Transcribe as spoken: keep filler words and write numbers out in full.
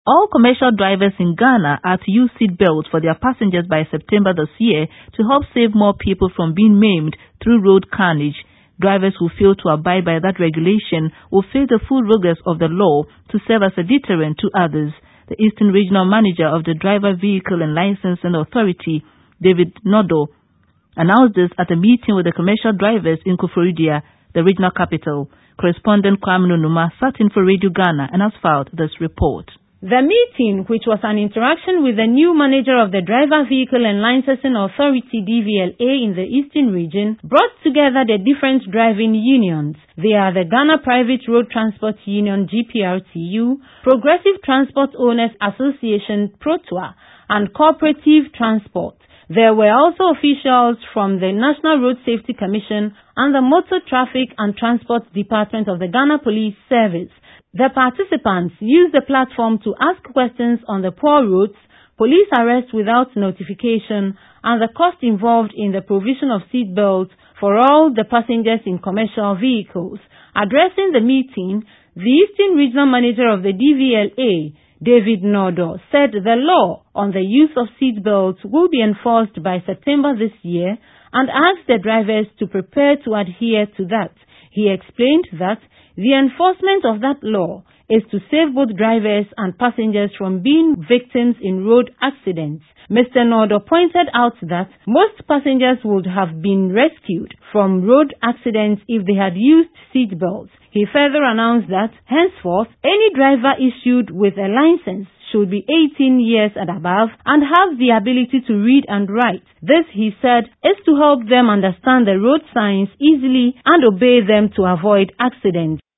All commercial drivers in Ghana are to use seat belts for their passengers by September this year to help save more people from being maimed through road carnage. Drivers who fail to abide by that regulation will face the full rigors of the law to serve as a deterrent to others. The Eastern Regional Manager of the Driver Vehicle and Licensing Authority, David Nodo, announced this at a meeting with the commercial drivers in Koforidua, the regional capital. Correspondent Kwame Numa sat in for Radio Ghana and has filed this report. The meeting, which was an interaction with the new manager of the Driver Vehicle and Licensing Authority D V L A in the Eastern Region, brought together the different driving unions. They are the Ghana Private Road Transport Union G P R T U, Progressive Transport Owners Association PROTOA, and Cooperative Transport. There were also officials from the National Road Safety Commission and the Motor Traffic and Transport Department of the Ghana Police Service. The participants used the platform to ask questions on the poor roads, police arrest without notification, and the cost involved in the provision of seat belts for all the passengers in commercial vehicles. Addressing the meeting, the Eastern Regional Manager of the D V L A, David Nodo, said the law on the use of seat belts will be enforced by September this year and asked the drivers to prepare to adhere to that. He explained that the enforcement of that law is to save both drivers and passengers from being victims in road accidents. Mister Nodo pointed out that most passengers would have been rescued from road accidents if they had used seat belts. He further announced that, henceforth, any driver issued with a license should be eighteen years and above and have the ability to read and write. This, he said, is to help them understand the road signs easily and obey them to avoid accidents.